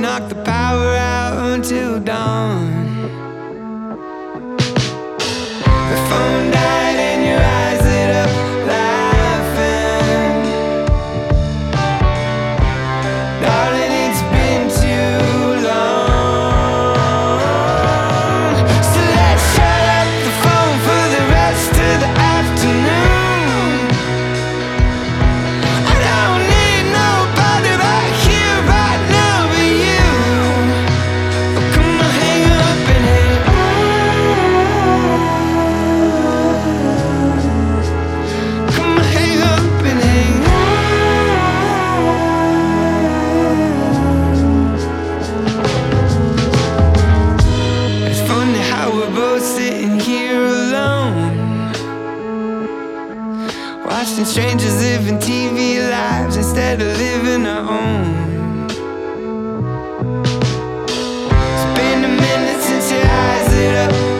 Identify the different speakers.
Speaker 1: knock the power out until dawn. The phone died and your eyes lit up laughing. Darling, it's been too long. So let's shut up the phone for the rest of the afternoon. I don't need nobody right here, right now but you. Oh, come on, hang up and hang on. Come on, hang up and hang on. It's funny how we're both sitting here alone, watching strangers living TV lives instead of living our own. It's been a minute since your eyes lit up